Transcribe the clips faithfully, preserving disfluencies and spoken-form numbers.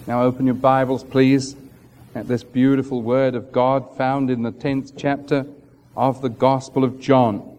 Now open your Bibles, please, at this beautiful Word of God found in the tenth chapter of the Gospel of John.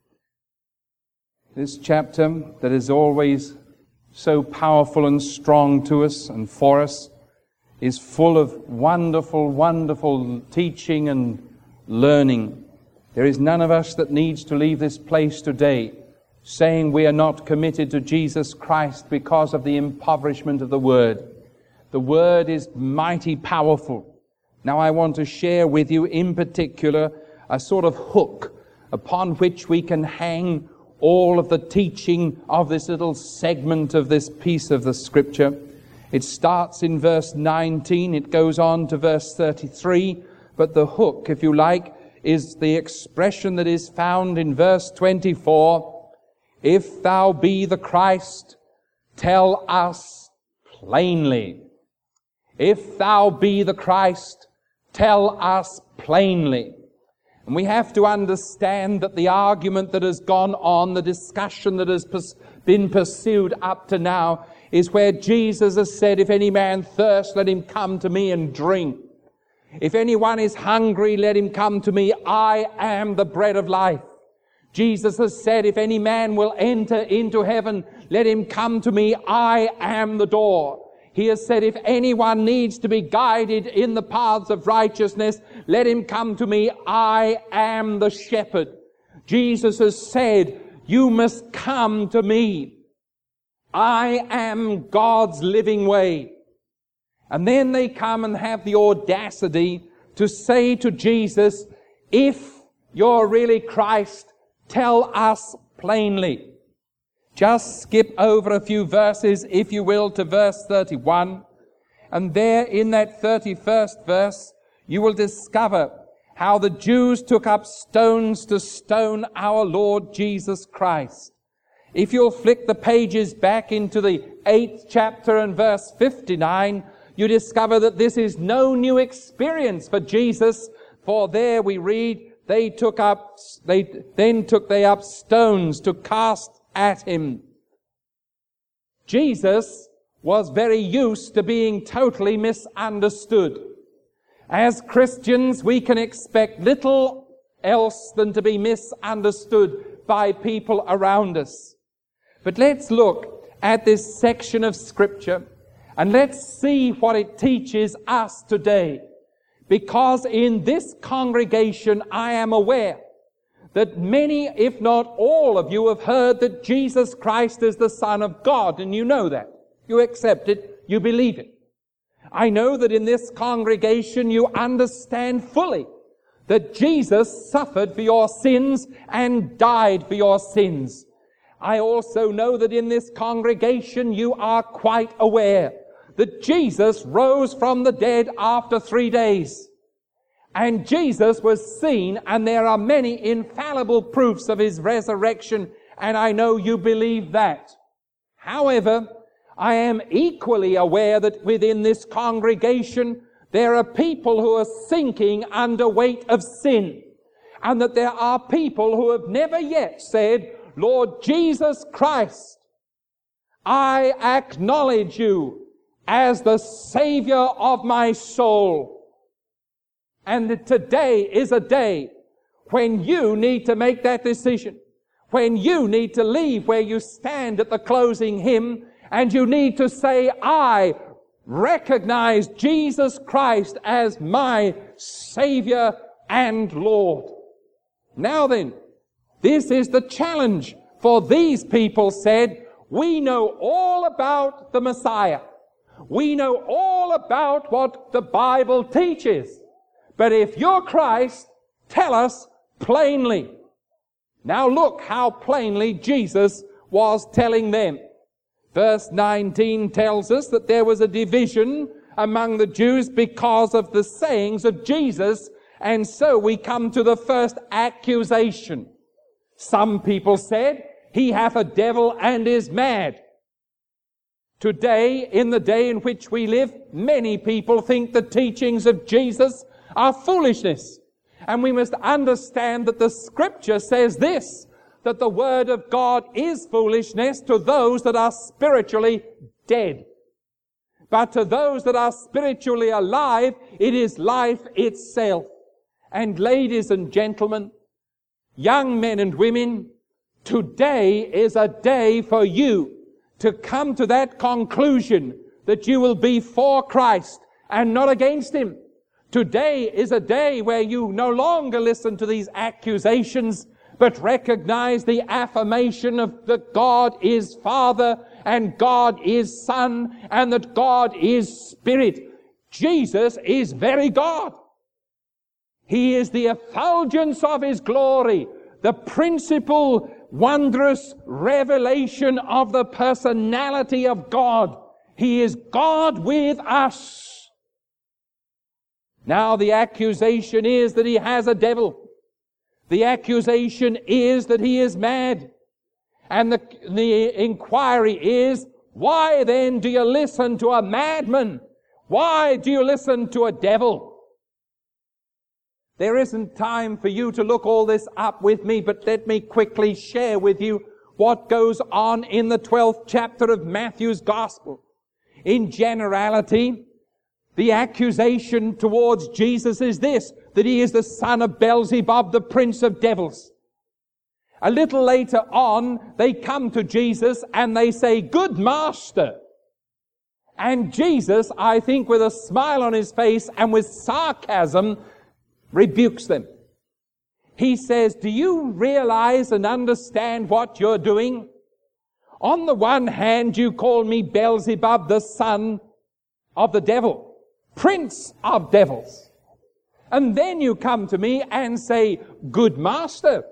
This chapter that is always so powerful and strong to us and for us is full of wonderful, wonderful teaching and learning. There is none of us that needs to leave this place today saying we are not committed to Jesus Christ because of the impoverishment of the Word. The Word is mighty powerful. Now I want to share with you in particular a sort of hook upon which we can hang all of the teaching of this little segment of this piece of the Scripture. It starts in verse nineteen, it goes on to verse thirty-three, but the hook, if you like, is the expression that is found in verse twenty-four. If thou be the Christ, tell us plainly. If thou be the Christ, tell us plainly. And we have to understand that the argument that has gone on, the discussion that has pers- been pursued up to now, is where Jesus has said, if any man thirst, let him come to me and drink. If anyone is hungry, let him come to me. I am the bread of life. Jesus has said, if any man will enter into heaven, let him come to me. I am the door. He has said, if anyone needs to be guided in the paths of righteousness, let him come to me. I am the shepherd. Jesus has said, you must come to me. I am God's living way. And then they come and have the audacity to say to Jesus, if you're really Christ, tell us plainly. Just skip over a few verses, if you will, to verse thirty-one. And there in that thirty-first verse, you will discover how the Jews took up stones to stone our Lord Jesus Christ. If you'll flick the pages back into the eighth chapter and verse fifty-nine, you discover that this is no new experience for Jesus, for there we read, they took up, they, then took they up stones to cast at him. Jesus was very used to being totally misunderstood. As Christians, we can expect little else than to be misunderstood by people around us. But let's look at this section of Scripture and let's see what it teaches us today. Because in this congregation, I am aware that many, if not all of you, have heard that Jesus Christ is the Son of God, and you know that. You accept it, you believe it. I know that in this congregation you understand fully that Jesus suffered for your sins and died for your sins. I also know that in this congregation you are quite aware that Jesus rose from the dead after three days. And Jesus was seen, and there are many infallible proofs of his resurrection, and I know you believe that. However, I am equally aware that within this congregation there are people who are sinking under weight of sin, and that there are people who have never yet said, Lord Jesus Christ, I acknowledge you as the Savior of my soul. And today is a day when you need to make that decision, when you need to leave where you stand at the closing hymn, and you need to say, I recognize Jesus Christ as my Savior and Lord. Now then, this is the challenge, for these people said, we know all about the Messiah. We know all about what the Bible teaches. But if you're Christ, tell us plainly. Now look how plainly Jesus was telling them. Verse nineteen tells us that there was a division among the Jews because of the sayings of Jesus, and so we come to the first accusation. Some people said, he hath a devil and is mad. Today, in the day in which we live, many people think the teachings of Jesus are foolishness. And we must understand that the Scripture says this, that the Word of God is foolishness to those that are spiritually dead. But to those that are spiritually alive, it is life itself. And ladies and gentlemen, young men and women, today is a day for you to come to that conclusion that you will be for Christ and not against Him. Today is a day where you no longer listen to these accusations, but recognize the affirmation of that God is Father and God is Son and that God is Spirit. Jesus is very God. He is the effulgence of His glory, the principal wondrous revelation of the personality of God. He is God with us. Now the accusation is that he has a devil. The accusation is that he is mad. And the, the inquiry is, why then do you listen to a madman? Why do you listen to a devil? There isn't time for you to look all this up with me, but let me quickly share with you what goes on in the twelfth chapter of Matthew's Gospel. In generality, the accusation towards Jesus is this, that he is the son of Beelzebub, the prince of devils. A little later on, they come to Jesus and they say, "Good master." And Jesus, I think with a smile on his face and with sarcasm, rebukes them. He says, "Do you realize and understand what you're doing? On the one hand, you call me Beelzebub, the son of the devil, prince of devils. And then you come to me and say, 'Good master.'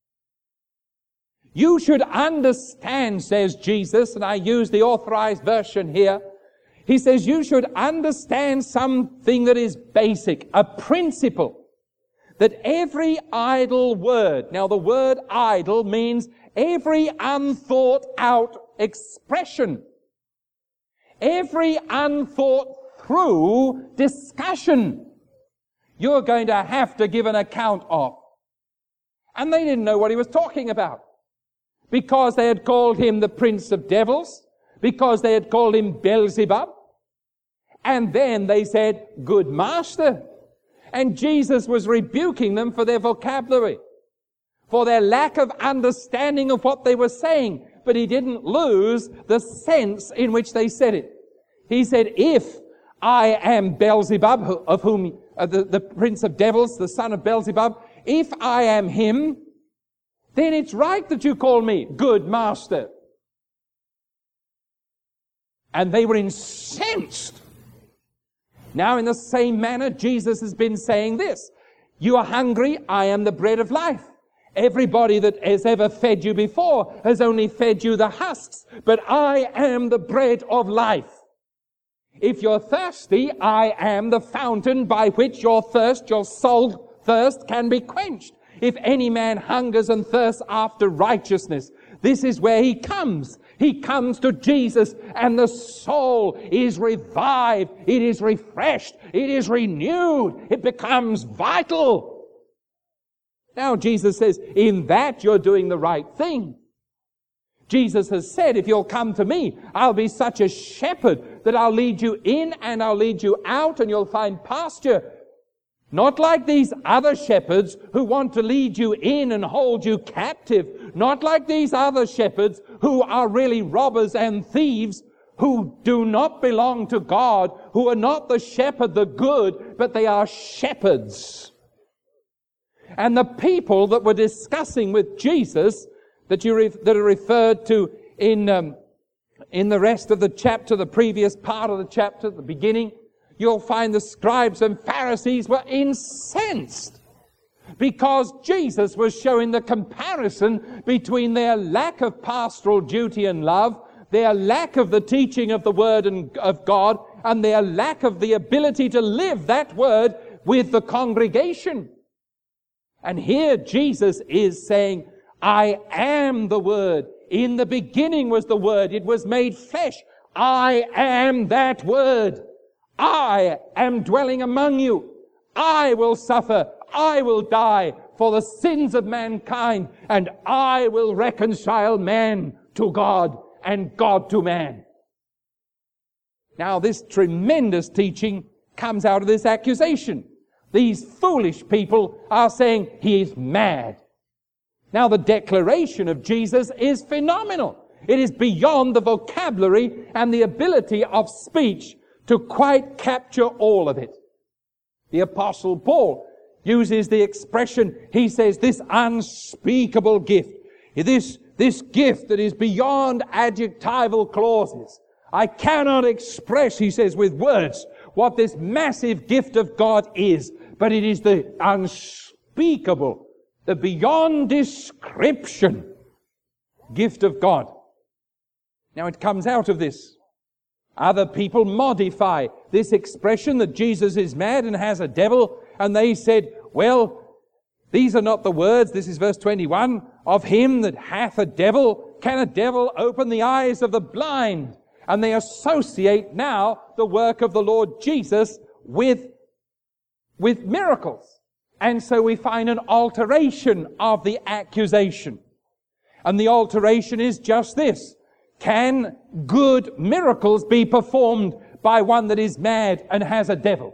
You should understand," says Jesus, and I use the authorized version here. He says, "You should understand something that is basic, a principle, that every idle word," now the word idle means every unthought out expression, every unthought through discussion, you're going to have to give an account of. And they didn't know what he was talking about, because they had called him the prince of devils, because they had called him Beelzebub. And then they said, "Good master." And Jesus was rebuking them for their vocabulary, for their lack of understanding of what they were saying. But he didn't lose the sense in which they said it. He said, "If I am Beelzebub, of whom uh, the, the prince of devils, the son of Beelzebub, if I am him, then it's right that you call me good master." And they were incensed. Now, in the same manner, Jesus has been saying this: "You are hungry, I am the bread of life. Everybody that has ever fed you before has only fed you the husks, but I am the bread of life. If you're thirsty, I am the fountain by which your thirst, your soul thirst, can be quenched. If any man hungers and thirsts after righteousness," this is where he comes. He comes to Jesus and the soul is revived, it is refreshed, it is renewed, it becomes vital. Now Jesus says, in that you're doing the right thing. Jesus has said, if you'll come to me, I'll be such a shepherd that I'll lead you in and I'll lead you out and you'll find pasture. Not like these other shepherds who want to lead you in and hold you captive. Not like these other shepherds who are really robbers and thieves, who do not belong to God, who are not the shepherd, the good, but they are shepherds. And the people that were discussing with Jesus, that you re- that are referred to in um, in the rest of the chapter, the previous part of the chapter, the beginning, you'll find the scribes and Pharisees were incensed because Jesus was showing the comparison between their lack of pastoral duty and love, their lack of the teaching of the Word and of God, and their lack of the ability to live that Word with the congregation. And here Jesus is saying, "I am the Word. In the beginning was the Word. It was made flesh. I am that Word. I am dwelling among you. I will suffer. I will die for the sins of mankind, and I will reconcile man to God and God to man." Now, this tremendous teaching comes out of this accusation. These foolish people are saying he is mad. Now, the declaration of Jesus is phenomenal. It is beyond the vocabulary and the ability of speech to quite capture all of it. The Apostle Paul uses the expression, he says, this unspeakable gift, this, this gift that is beyond adjectival clauses. I cannot express, he says, with words what this massive gift of God is, but it is the unspeakable, the beyond description gift of God. Now it comes out of this. Other people modify this expression that Jesus is mad and has a devil, and they said, well, these are not the words, this is verse twenty-one, of him that hath a devil. Can a devil open the eyes of the blind? And they associate now the work of the Lord Jesus with, with miracles. And so we find an alteration of the accusation. And the alteration is just this. Can good miracles be performed by one that is mad and has a devil?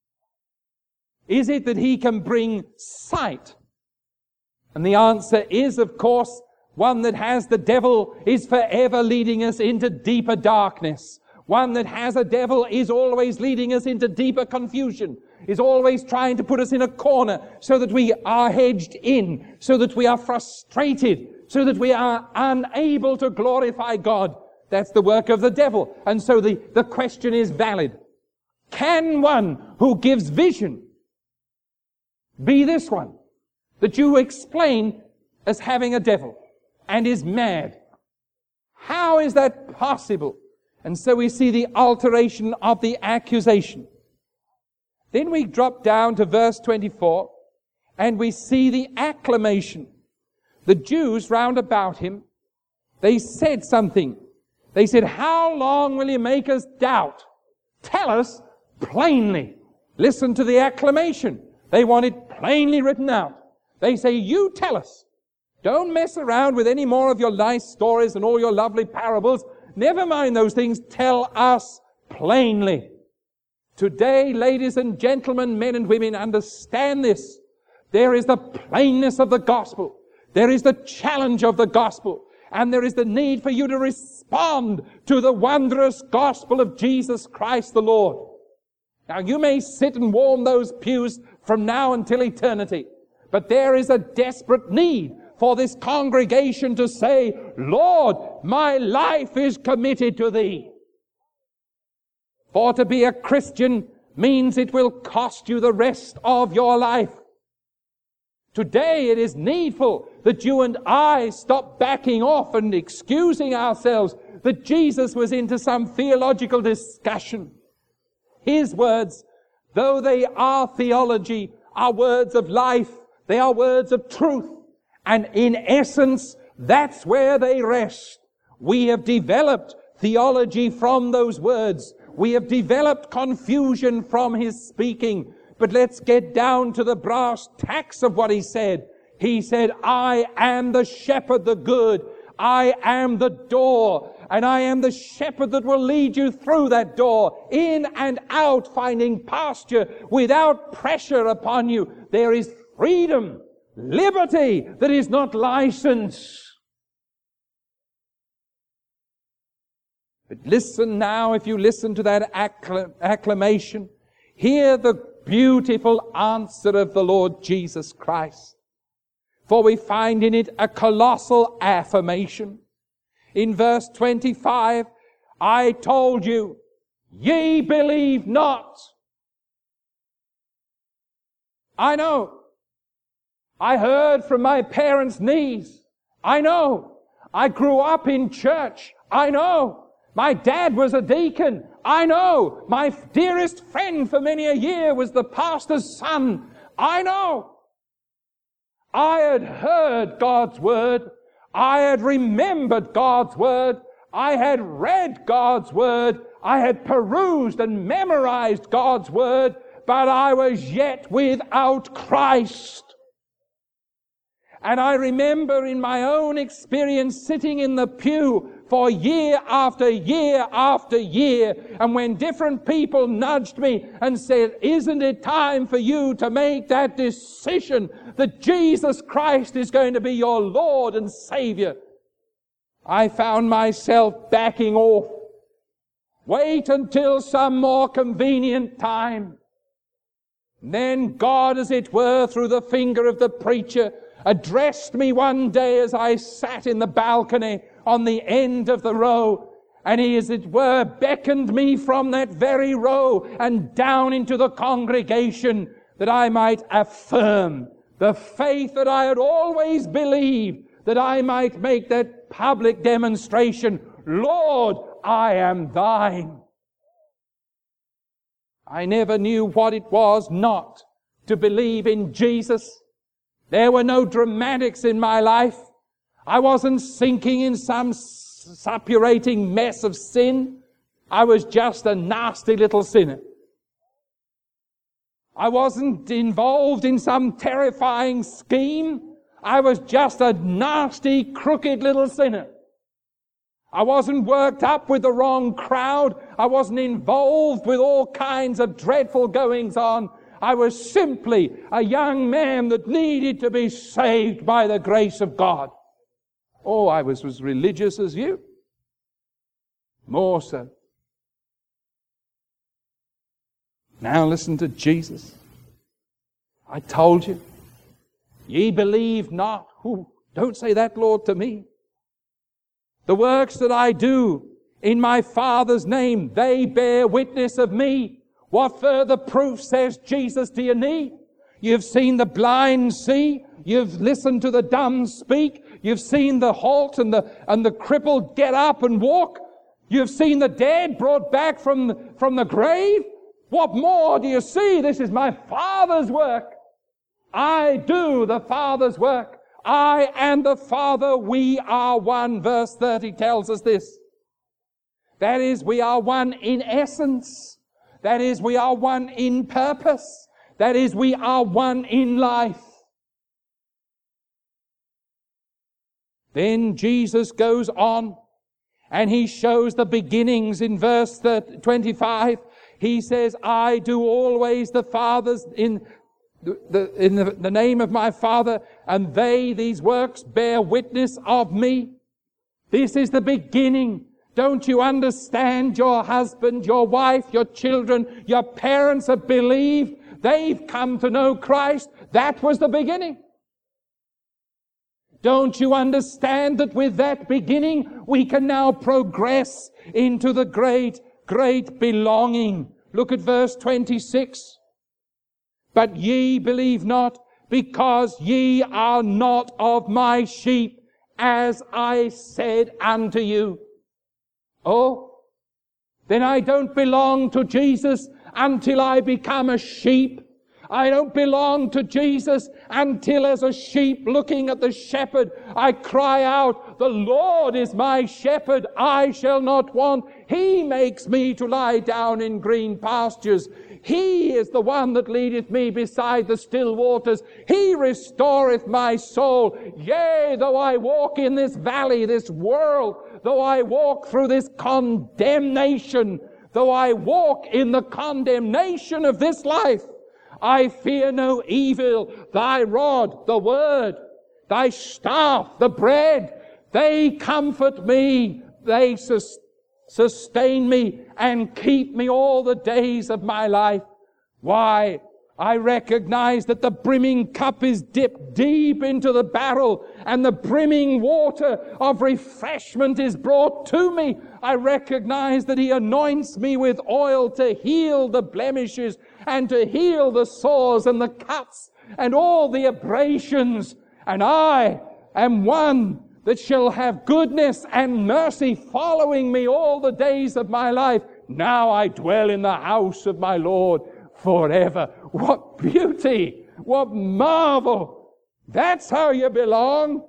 Is it that he can bring sight? And the answer is, of course, one that has the devil is forever leading us into deeper darkness. One that has a devil is always leading us into deeper confusion, is always trying to put us in a corner so that we are hedged in, so that we are frustrated, so that we are unable to glorify God. That's the work of the devil. And so the, the question is valid. Can one who gives vision be this one that you explain as having a devil and is mad? How is that possible? And so we see the alteration of the accusation. Then we drop down to verse twenty-four, and we see the acclamation. The Jews round about him, they said something. They said, how long will you make us doubt? Tell us plainly. Listen to the acclamation. They want it plainly written out. They say, you tell us. Don't mess around with any more of your nice stories and all your lovely parables. Never mind those things. Tell us plainly. Today, ladies and gentlemen, men and women, understand this. There is the plainness of the gospel. There is the challenge of the gospel. And there is the need for you to respond to the wondrous gospel of Jesus Christ the Lord. Now, you may sit and warm those pews from now until eternity, but there is a desperate need for this congregation to say, Lord, my life is committed to Thee. For to be a Christian means it will cost you the rest of your life. Today it is needful that you and I stop backing off and excusing ourselves that Jesus was into some theological discussion. His words, though they are theology, are words of life. They are words of truth. And in essence, that's where they rest. We have developed theology from those words. We have developed confusion from his speaking. But let's get down to the brass tacks of what he said. He said, I am the shepherd, the good. I am the door. And I am the shepherd that will lead you through that door, in and out, finding pasture without pressure upon you. There is freedom, liberty that is not license. But listen now, if you listen to that accl- acclamation, hear the beautiful answer of the Lord Jesus Christ. For we find in it a colossal affirmation. In verse twenty-five, I told you, ye believe not. I know. I heard from my parents' knees. I know. I grew up in church. I know. My dad was a deacon. I know. My dearest friend for many a year was the pastor's son. I know. I had heard God's word. I had remembered God's word. I had read God's word. I had perused and memorized God's word, but I was yet without Christ. And I remember in my own experience sitting in the pew for year after year after year, and when different people nudged me and said, isn't it time for you to make that decision that Jesus Christ is going to be your Lord and Savior? I found myself backing off. Wait until some more convenient time. Then God, as it were, through the finger of the preacher, addressed me one day as I sat in the balcony on the end of the row, and he, as it were, beckoned me from that very row and down into the congregation, that I might affirm the faith that I had always believed, that I might make that public demonstration, Lord, I am thine. I never knew what it was not to believe in Jesus. There were no dramatics in my life. I wasn't sinking in some suppurating mess of sin. I was just a nasty little sinner. I wasn't involved in some terrifying scheme. I was just a nasty, crooked little sinner. I wasn't worked up with the wrong crowd. I wasn't involved with all kinds of dreadful goings on. I was simply a young man that needed to be saved by the grace of God. Oh, I was as religious as you. More so. Now listen to Jesus. I told you. Ye believe not. Ooh, don't say that, Lord, to me. The works that I do in my Father's name, they bear witness of me. What further proof, says Jesus, do you need? You've seen the blind see. You've listened to the dumb speak. You've seen the halt and the, and the crippled get up and walk. You've seen the dead brought back from the, from the grave. What more do you see? This is my Father's work. I do the Father's work. I and the Father, we are one. Verse thirty tells us this. That is, we are one in essence. That is, we are one in purpose. That is, we are one in life. Then Jesus goes on and he shows the beginnings in verse twenty-five. He says, I do always the Father's in the, in the, the name of my Father, and they, these works, bear witness of me. This is the beginning. Don't you understand? Your husband, your wife, your children, your parents have believed. They've come to know Christ. That was the beginning. Don't you understand that with that beginning, we can now progress into the great, great belonging? Look at verse twenty-six. But ye believe not, because ye are not of my sheep, as I said unto you. Oh, then I don't belong to Jesus until I become a sheep. I don't belong to Jesus until, as a sheep looking at the shepherd, I cry out, the Lord is my shepherd, I shall not want. He makes me to lie down in green pastures. He is the one that leadeth me beside the still waters. He restoreth my soul. Yea, though I walk in this valley, this world, though I walk through this condemnation, though I walk in the condemnation of this life, I fear no evil. Thy rod, the word, thy staff, the bread, they comfort me. They sustain sustain me and keep me all the days of my life. Why? I recognize that the brimming cup is dipped deep into the barrel and the brimming water of refreshment is brought to me. I recognize that he anoints me with oil to heal the blemishes and to heal the sores and the cuts and all the abrasions. And I am one that shall have goodness and mercy following me all the days of my life. Now I dwell in the house of my Lord forever. What beauty! What marvel! That's how you belong.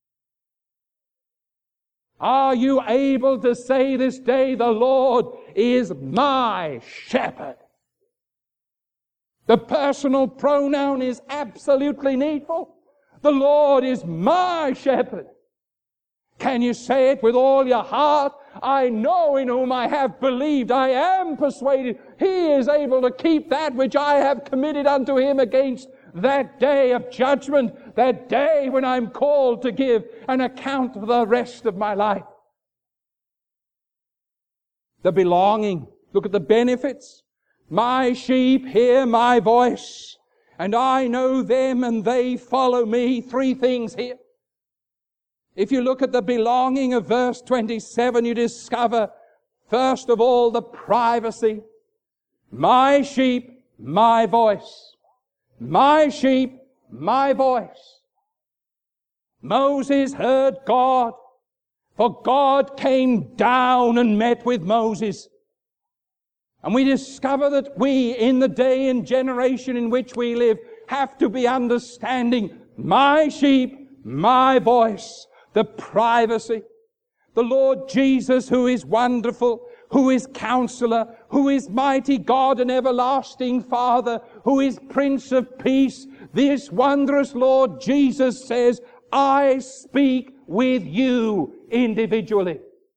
Are you able to say this day, the Lord is my shepherd? The personal pronoun is absolutely needful. The Lord is my shepherd. Can you say it with all your heart? I know in whom I have believed. I am persuaded he is able to keep that which I have committed unto him against that day of judgment, that day when I'm called to give an account for the rest of my life. The belonging. Look at the benefits. My sheep hear my voice, and I know them, and they follow me. Three things here. If you look at the belonging of verse twenty-seven, you discover, first of all, the privacy. My sheep, my voice. My sheep, my voice. Moses heard God, for God came down and met with Moses. And we discover that we, in the day and generation in which we live, have to be understanding my sheep, my voice, the privacy. The Lord Jesus, who is wonderful, who is Counselor, who is mighty God and everlasting Father, who is Prince of Peace. This wondrous Lord Jesus says, I speak with you individually.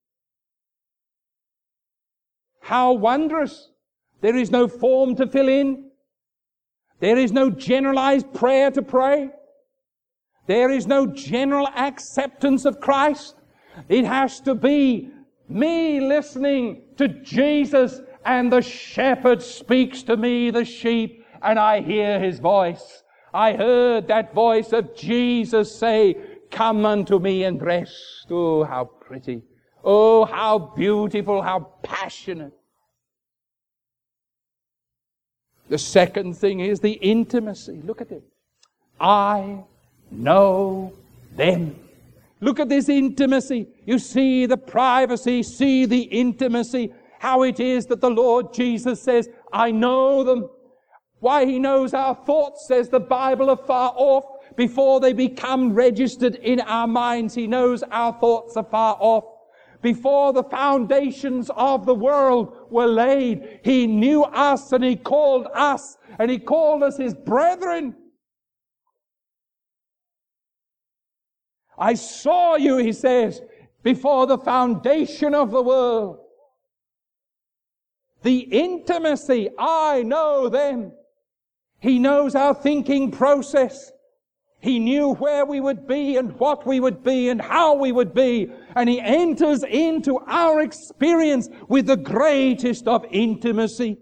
How wondrous. There is no form to fill in. There is no generalized prayer to pray. There is no general acceptance of Christ. It has to be me listening to Jesus, and the shepherd speaks to me, the sheep, and I hear his voice. I heard that voice of Jesus say, come unto me and rest. Oh, how pretty. Oh, how beautiful, how passionate. The second thing is the intimacy. Look at it. I know them. Look at this intimacy. You see the privacy, see the intimacy, how it is that the Lord Jesus says, I know them. Why, he knows our thoughts, says the Bible, are far off. Before they become registered in our minds, he knows our thoughts are far off. Before the foundations of the world were laid, he knew us and he called us, and he called us his brethren. I saw you, he says, before the foundation of the world. The intimacy, I know them. He knows our thinking process. He knew where we would be and what we would be and how we would be. And he enters into our experience with the greatest of intimacy.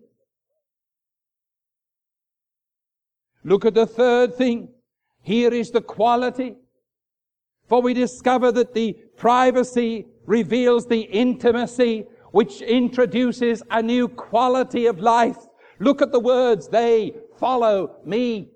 Look at the third thing. Here is the quality. For we discover that the privacy reveals the intimacy, which introduces a new quality of life. Look at the words, they follow me.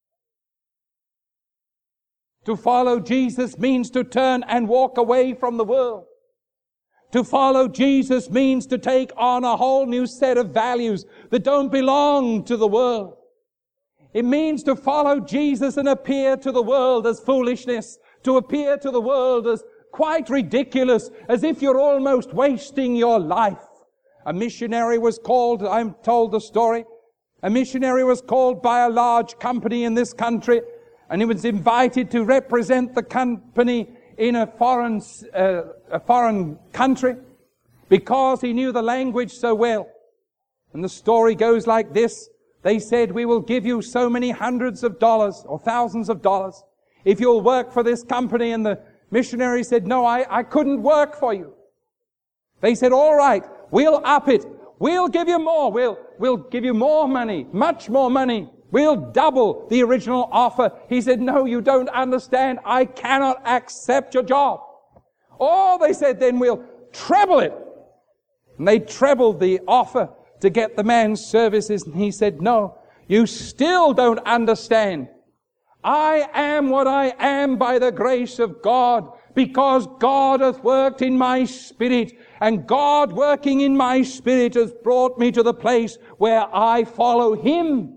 To follow Jesus means to turn and walk away from the world. To follow Jesus means to take on a whole new set of values that don't belong to the world. It means to follow Jesus and appear to the world as foolishness, to appear to the world as quite ridiculous, as if you're almost wasting your life. A missionary was called, I'm told the story, a missionary was called by a large company in this country, and he was invited to represent the company in a foreign, uh, a foreign country because he knew the language so well. And the story goes like this. They said, we will give you so many hundreds of dollars or thousands of dollars if you'll work for this company. And the missionary said, no, I, I couldn't work for you. They said, all right, we'll up it. We'll give you more. We'll, we'll give you more money, much more money. We'll double the original offer. He said, no, you don't understand. I cannot accept your job. Oh, they said, then we'll treble it. And they trebled the offer to get the man's services. And he said, no, you still don't understand. I am what I am by the grace of God, because God hath worked in my spirit, and God working in my spirit has brought me to the place where I follow Him.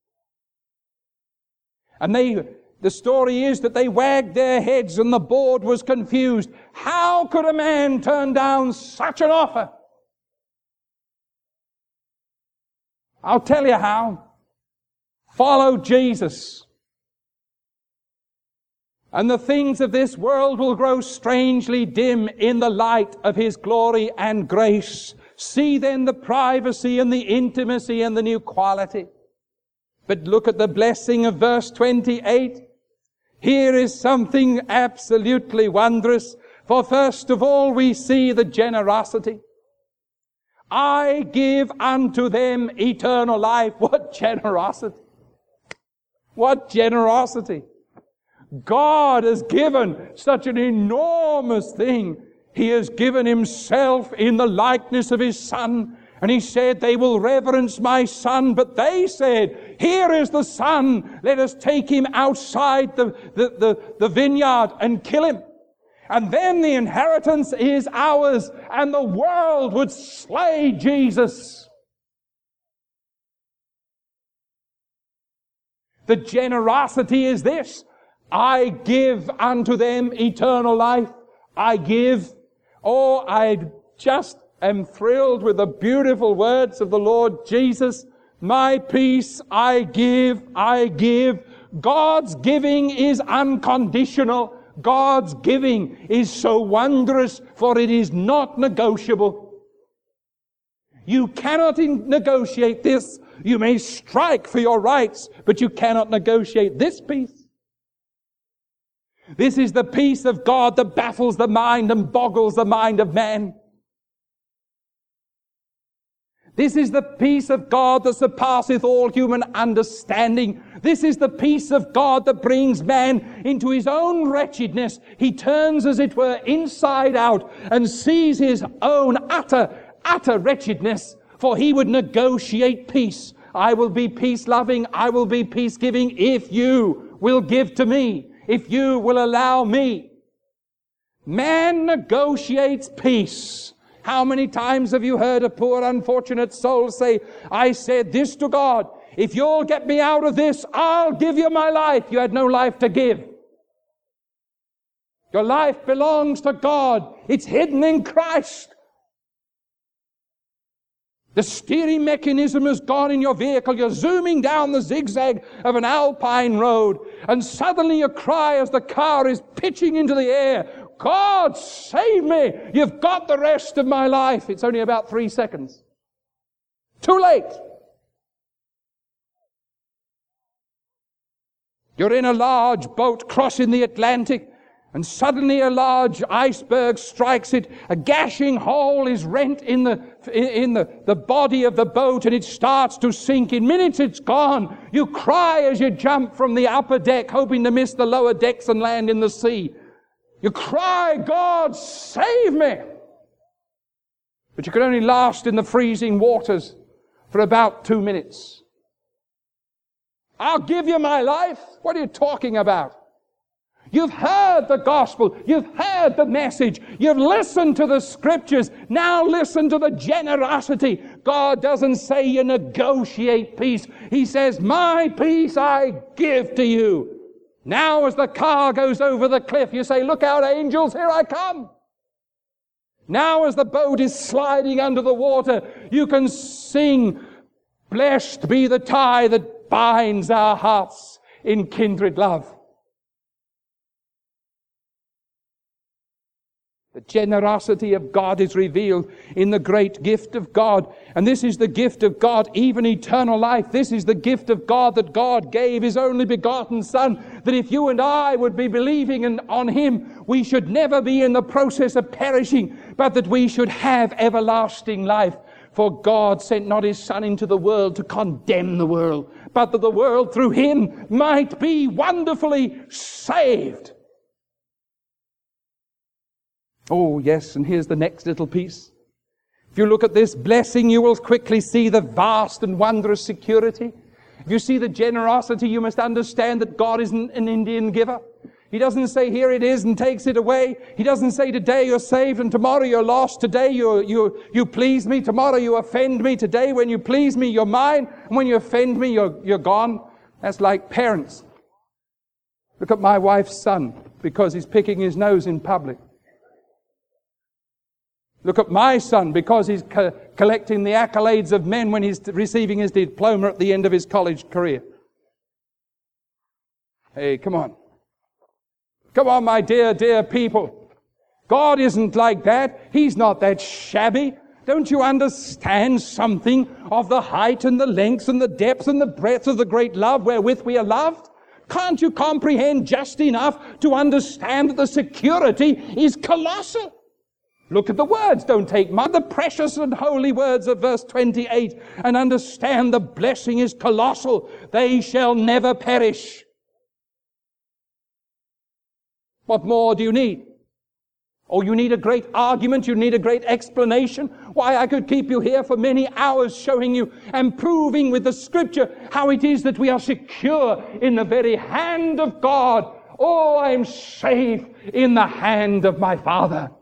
And they, the story is that they wagged their heads and the board was confused. How could a man turn down such an offer? I'll tell you how. Follow Jesus. And the things of this world will grow strangely dim in the light of His glory and grace. See then the privacy and the intimacy and the new quality. But look at the blessing of verse twenty-eight. Here is something absolutely wondrous. For first of all we see the generosity. I give unto them eternal life. What generosity! What generosity! God has given such an enormous thing. He has given Himself in the likeness of His Son. And He said, they will reverence my Son. But they said, here is the Son. Let us take Him outside the, the, the, the vineyard and kill Him. And then the inheritance is ours. And the world would slay Jesus. The generosity is this. I give unto them eternal life. I give. Oh, I just am thrilled with the beautiful words of the Lord Jesus. My peace I give, I give. God's giving is unconditional. God's giving is so wondrous, for it is not negotiable. You cannot negotiate this. You may strike for your rights, but you cannot negotiate this peace. This is the peace of God that baffles the mind and boggles the mind of man. This is the peace of God that surpasseth all human understanding. This is the peace of God that brings man into his own wretchedness. He turns, as it were, inside out and sees his own utter, utter wretchedness, for he would negotiate peace. I will be peace-loving, I will be peace-giving if you will give to me. If you will allow me. Man negotiates peace. How many times have you heard a poor unfortunate soul say, I said this to God, if you'll get me out of this, I'll give you my life. You had no life to give. Your life belongs to God. It's hidden in Christ. The steering mechanism has gone in your vehicle. You're zooming down the zigzag of an alpine road, and suddenly you cry as the car is pitching into the air, God, save me! You've got the rest of my life. It's only about three seconds. Too late. You're in a large boat crossing the Atlantic, and suddenly a large iceberg strikes it. A gashing hole is rent in the in the, the body of the boat, and it starts to sink. In minutes it's gone. You cry as you jump from the upper deck, hoping to miss the lower decks and land in the sea. You cry, God, save me! But you can only last in the freezing waters for about two minutes. I'll give you my life. What are you talking about? You've heard the gospel. You've heard the message. You've listened to the scriptures. Now listen to the generosity. God doesn't say you negotiate peace. He says, my peace I give to you. Now as the car goes over the cliff, you say, look out, angels, here I come. Now as the boat is sliding under the water, you can sing, blessed be the tie that binds our hearts in kindred love. The generosity of God is revealed in the great gift of God. And this is the gift of God, even eternal life. This is the gift of God that God gave His only begotten Son, that if you and I would be believing in, on Him, we should never be in the process of perishing, but that we should have everlasting life. For God sent not His Son into the world to condemn the world, but that the world through Him might be wonderfully saved. Oh, yes, and here's the next little piece. If you look at this blessing, you will quickly see the vast and wondrous security. If you see the generosity, you must understand that God isn't an Indian giver. He doesn't say, here it is, and takes it away. He doesn't say, today you're saved and tomorrow you're lost. Today you, you, you please me, tomorrow you offend me. Today when you please me, you're mine. And when you offend me, you're, you're gone. That's like parents. Look at my wife's son, because he's picking his nose in public. Look at my son, because he's co- collecting the accolades of men when he's receiving his diploma at the end of his college career. Hey, come on. Come on, my dear, dear people. God isn't like that. He's not that shabby. Don't you understand something of the height and the length and the depth and the breadth of the great love wherewith we are loved? Can't you comprehend just enough to understand that the security is colossal? Look at the words. Don't take my, the precious and holy words of verse twenty-eight, and understand the blessing is colossal. They shall never perish. What more do you need? Oh, you need a great argument, you need a great explanation. Why, I could keep you here for many hours showing you and proving with the Scripture how it is that we are secure in the very hand of God. Oh, I am safe in the hand of my Father.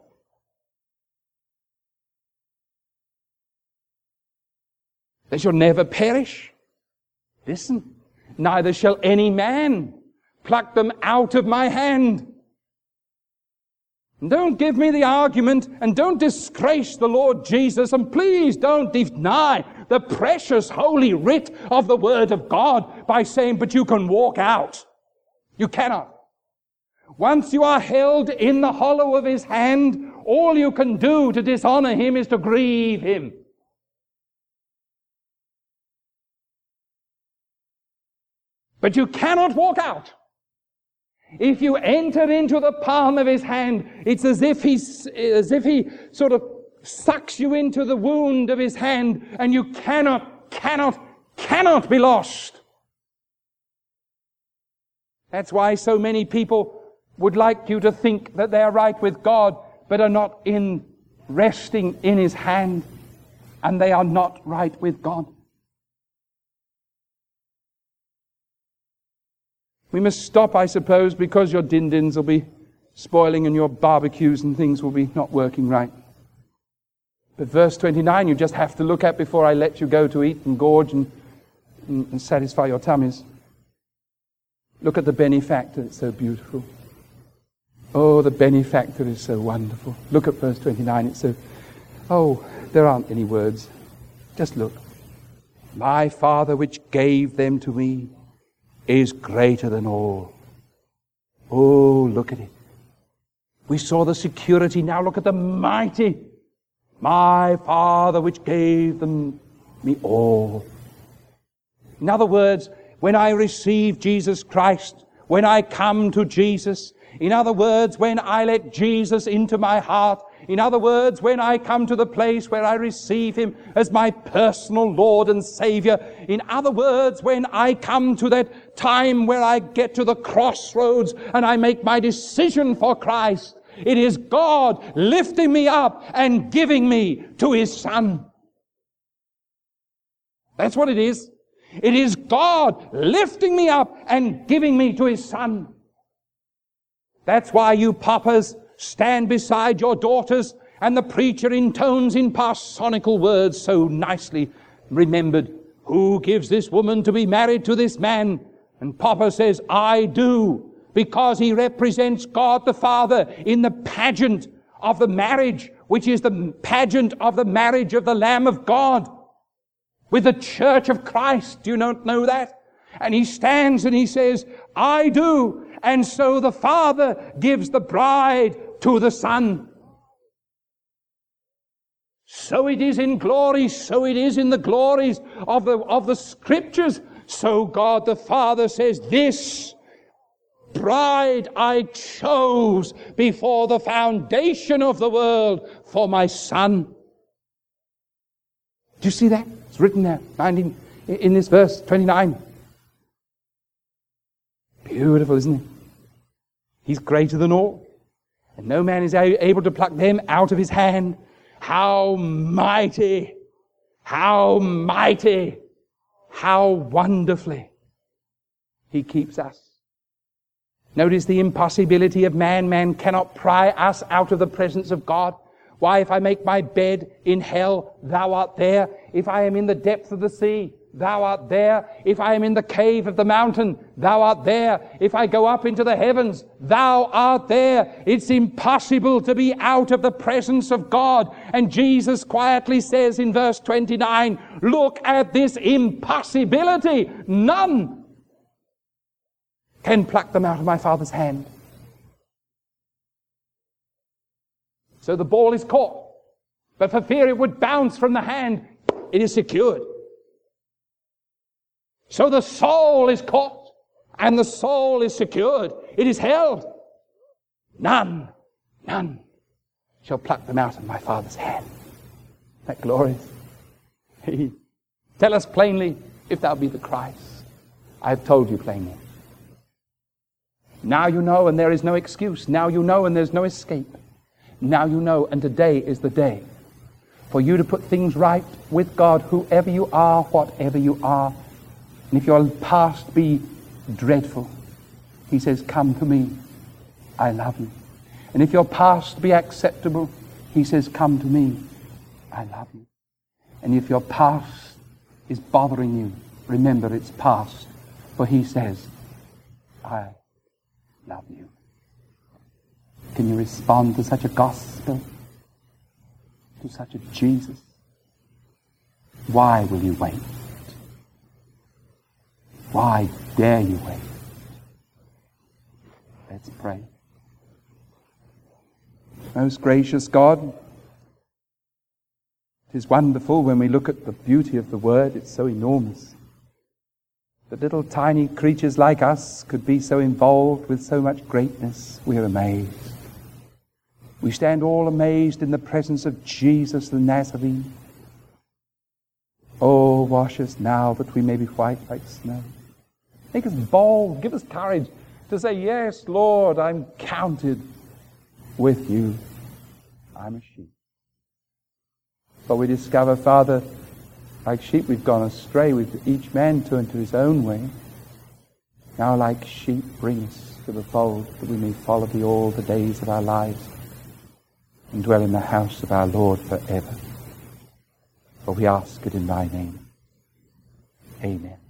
They shall never perish. Listen, neither shall any man pluck them out of my hand. Don't give me the argument and don't disgrace the Lord Jesus, and please don't deny the precious holy writ of the Word of God by saying, but you can walk out. You cannot. Once you are held in the hollow of His hand, all you can do to dishonor Him is to grieve Him. But you cannot walk out. If you enter into the palm of His hand, it's as if He, as if He sort of sucks you into the wound of His hand, and you cannot, cannot, cannot be lost. That's why so many people would like you to think that they are right with God, but are not in resting in His hand, and they are not right with God. We must stop, I suppose, because your din-dins will be spoiling and your barbecues and things will be not working right. But verse twenty-nine you just have to look at before I let you go to eat and gorge and, and, and satisfy your tummies. Look at the benefactor, it's so beautiful. Oh, the benefactor is so wonderful. Look at verse twenty-nine, it's so... Oh, there aren't any words. Just look. My Father which gave them to me is greater than all. Oh, look at it. We saw the security, now look at the mighty. My Father which gave them me all. In other words, when I receive Jesus Christ, when I come to Jesus, in other words, when I let Jesus into my heart, in other words, when I come to the place where I receive Him as my personal Lord and Savior, in other words, when I come to that time where I get to the crossroads and I make my decision for Christ, it is God lifting me up and giving me to His Son. That's what it is. It is God lifting me up and giving me to His Son. That's why you papas stand beside your daughters and the preacher intones in parsonical words so nicely remembered, who gives this woman to be married to this man? And Papa says, I do, because he represents God the Father in the pageant of the marriage, which is the pageant of the marriage of the Lamb of God with the church of Christ. Do you not know that? And he stands and he says, I do. And so the Father gives the bride to the Son. So it is in glory, so it is in the glories of the, of the Scriptures. So God the Father says, this bride I chose before the foundation of the world for my Son. Do you see that? It's written there, nineteen, in this verse twenty-nine. Beautiful, isn't it? He's greater than all, and no man is able to pluck them out of His hand. How mighty, how mighty, how wonderfully He keeps us. Notice the impossibility of man. Man cannot pry us out of the presence of God. Why, if I make my bed in hell, Thou art there. If I am in the depth of the sea, Thou art there. If I am in the cave of the mountain, Thou art there. If I go up into the heavens, Thou art there. It's impossible to be out of the presence of God. And Jesus quietly says in verse twenty-nine, look at this impossibility. None can pluck them out of my Father's hand. So the ball is caught. But for fear it would bounce from the hand, it is secured. So the soul is caught, and the soul is secured. It is held. None, none shall pluck them out of my Father's hand. Isn't that glorious? Tell us plainly, if thou be the Christ. I have told you plainly. Now you know, and there is no excuse. Now you know, and there's no escape. Now you know, and today is the day for you to put things right with God, whoever you are, whatever you are. And if your past be dreadful, he says, come to me, I love you. And if your past be acceptable, he says, come to me, I love you. And if your past is bothering you, remember it's past, for he says, I love you. Can you respond to such a gospel? To such a Jesus? Why will you wait? Why dare you wait? Let's pray. Most gracious God, it is wonderful when we look at the beauty of the Word. It's so enormous. That little tiny creatures like us could be so involved with so much greatness. We are amazed. We stand all amazed in the presence of Jesus the Nazarene. Oh, wash us now that we may be white like snow. Make us bold. Give us courage to say, yes, Lord, I'm counted with you. I'm a sheep. But we discover, Father, like sheep we've gone astray. We've each man turned to his own way. Now like sheep, bring us to the fold that we may follow thee all the days of our lives and dwell in the house of our Lord forever. For we ask it in thy name. Amen.